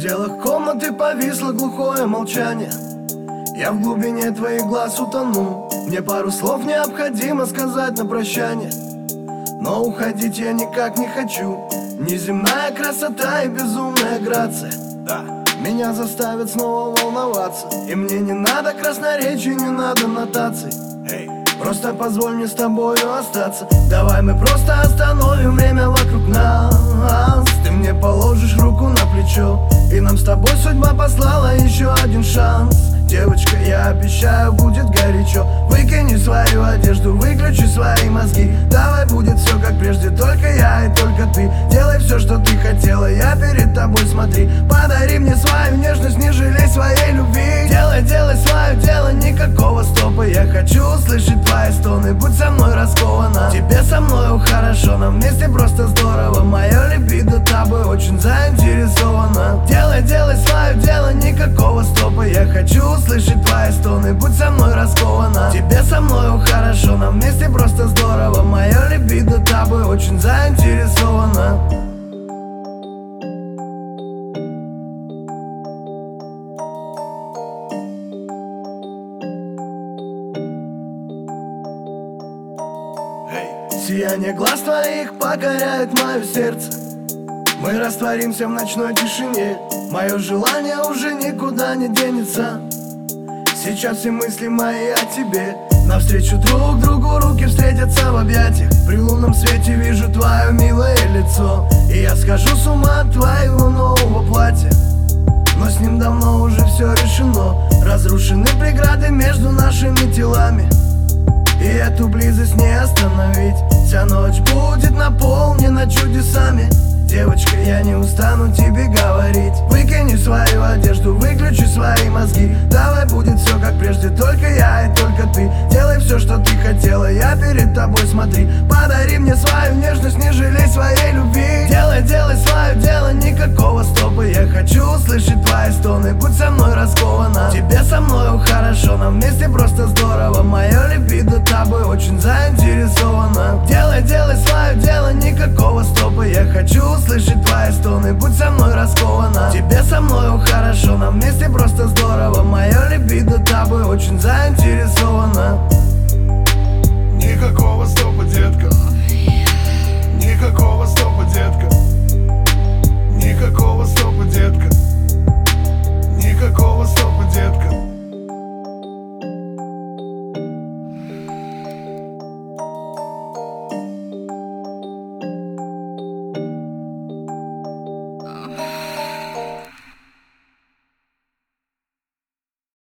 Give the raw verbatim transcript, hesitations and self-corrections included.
пределах комнаты повисло глухое молчание. Я в глубине твоих глаз утону. Мне пару слов необходимо сказать на прощание, но уходить я никак не хочу. Неземная красота и безумная грация меня заставят снова волноваться. И мне не надо красноречий, не надо нотаций. Просто позволь мне с тобою остаться. Давай мы просто остановим время вокруг нас. Ты мне положишь руку на плечо, и нам с тобой судьба послала еще один шанс. Девочка, я обещаю, будет горячо. Выкини свою одежду, выключи свои мозги. Давай будет все как прежде, только я и только ты. Делай все, что ты хотела, я перед тобой, смотри. Подари мне свою нежность, не жалей своей любви. Делай, делай свое дело, никакого стопа. Я хочу услышать твои стоны, будь со мной раскована. Тебе со мною хорошо, нам вместе просто здорово. Мое либидо тобой очень заинтересовано. Делай, делай свое дело, никакого стопа. Я хочу услышать твои стоны, будь со мной раскована. Тебе со мною хорошо, нам вместе просто здорово. Мое либидо тобой очень заинтересовано. Сияние глаз твоих покоряет мое сердце. Мы растворимся в ночной тишине. Мое желание уже никуда не денется. Сейчас все мысли мои о тебе. Навстречу друг другу руки встретятся в объятиях. При лунном свете вижу твое милое лицо, и я схожу с ума от твоего нового платья. Но с ним давно уже все решено. Разрушены преграды между нашими телами, и эту близость не остановить. Вся ночь будет наполнена чудесами. Девочка, я не устану тебе говорить. Выкини свою одежду, выключи свои мозги. Давай будет все как прежде, только я и только ты. Делай все, что ты хотела, я перед тобой, смотри. Подари мне свою нежность, не жалей своей любви. Делай, делай свое дело, никакого стопа. Я хочу услышать твои стоны, будь со мной раскован.